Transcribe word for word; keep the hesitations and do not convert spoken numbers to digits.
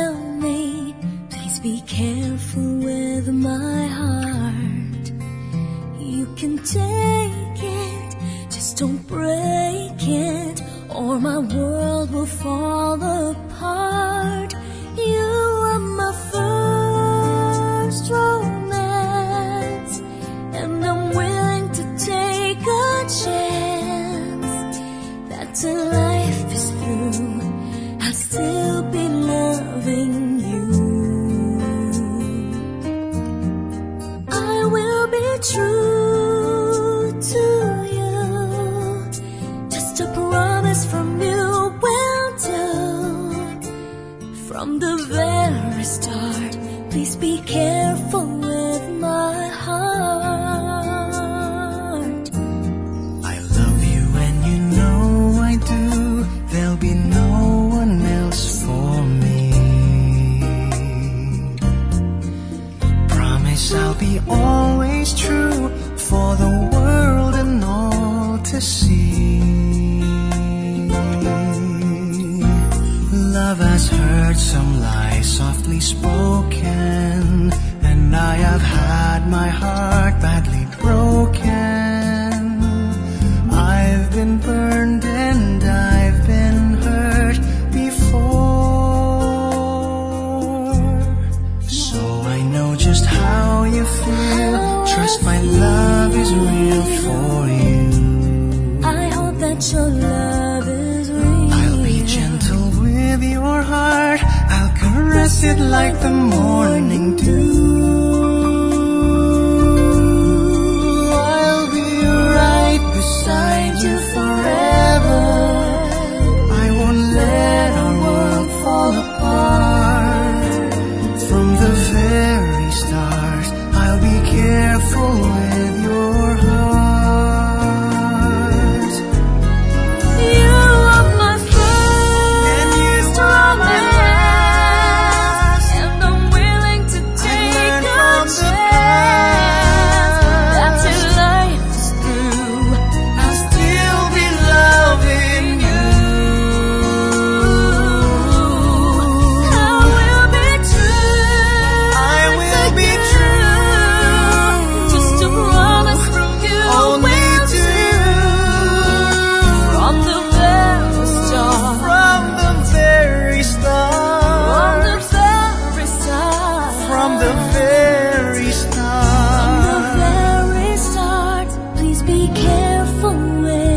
tell me, please be careful with my heart. You can take it, just don't break it, or my world will fall apart. You are my first romance, and I'm willing to take a chance that till life is through, I'll still be loving you. I will be true to you, just a promise from you will do. From the very start, please be careful with my heart. I love you and you know I do. There'll be no one else for me. Promise I'll be always true for the world and all to see. Love has heard some lies softly spoken, and I have had my heart badly broken. I've been burned and I've been hurt before, so I know just how you feel. Trust my love is real for you. I hope that your love is real. I'll be gentle with your heart, I'll caress it like the morning dew. I'll be right beside you forever. I won't let our world fall apart. From the very start, I'll be careful with your heart. You are my first romance, and I'm willing to take a chance that till life is through, I'll still be loving you. I will be true. I will be true. Just a promise from you Only will to do. From the very start, From the very from the start. very start, From the very from the start. very start, please be careful with